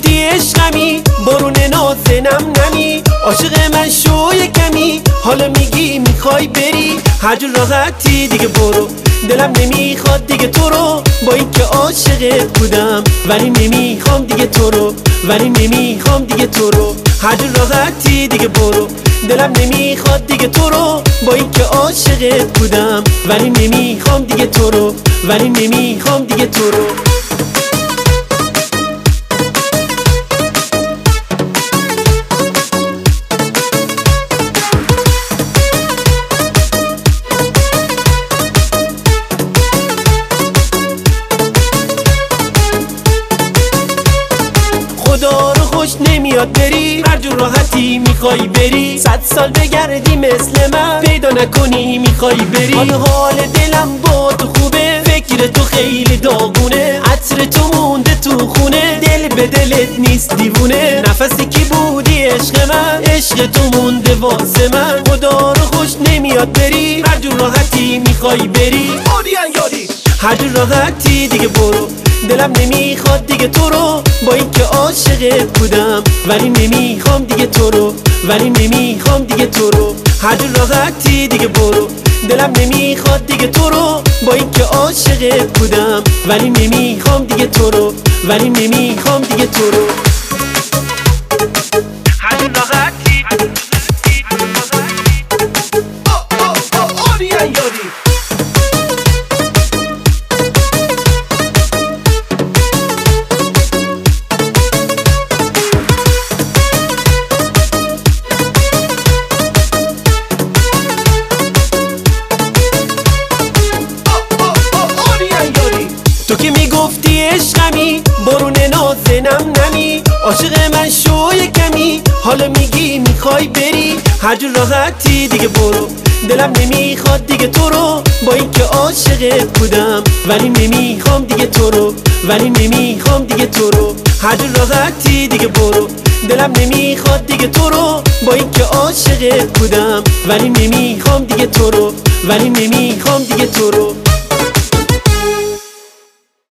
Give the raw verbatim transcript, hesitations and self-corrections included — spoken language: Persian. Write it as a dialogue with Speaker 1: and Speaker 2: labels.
Speaker 1: میگفتی عشقمی بارون نازنم نمی عاشق من شو یکمی، حالا میگی میخوای بری هر جور راحتی دیگه برو. دلم نمیخواد دیگه تو رو، با اینکه عاشقت بودم ولی نمیخوام دیگه تو رو، ولی نمیخوام دیگه تو رو. هر جور راحتی دیگه برو. دلم نمیخواد دیگه تو رو، با اینکه عاشقت بودم ولی نمیخوام دیگه تو رو، ولی نمیخوام دیگه تو رو. خدا رو خوش نمیاد بری هر جور راحتی میخوای بری، صد سال بگردی مثل من پیدا نکنی میخوای بری. حالا حال دلم با تو خوبه، فکر تو خیلی داغونه، عطر تو مونده تو خونه، دل به دلت نیست دیوونه. نفسی کی بودی عشق من، عشق تو مونده واسه من. خدا رو خوش نمیاد بری هر جور راحتی میخوای بری، هر جور راحتی دیگه برو. دلم نمیخواد دیگه تو رو، با اینکه عاشقت بودم ولی نمیخوام دیگه تو رو، ولی نمیخوام دیگه تو رو. هر جور راحتی دیگه برو. دلم نمیخواد دیگه تو رو، با اینکه عاشقت بودم ولی نمیخوام دیگه تو رو، ولی نمیخوام دیگه تو رو. هر جور راحتی تو که میگفتی عشقمی بارون نازنم نمی عاشق من شو یکمی، حالا میگی میخوای بری هر جور راحتی دیگه برو. دلم نمیخواد دیگه تو رو، با اینکه عاشقت بودم ولی نمیخوام دیگه تو رو، ولی نمیخوام دیگه تو رو. هر جور راحتی دیگه برو. دلم نمیخواد دیگه تو رو، با اینکه عاشقت بودم ولی نمیخوام دیگه تو رو، ولی نمیخوام دیگه تو رو.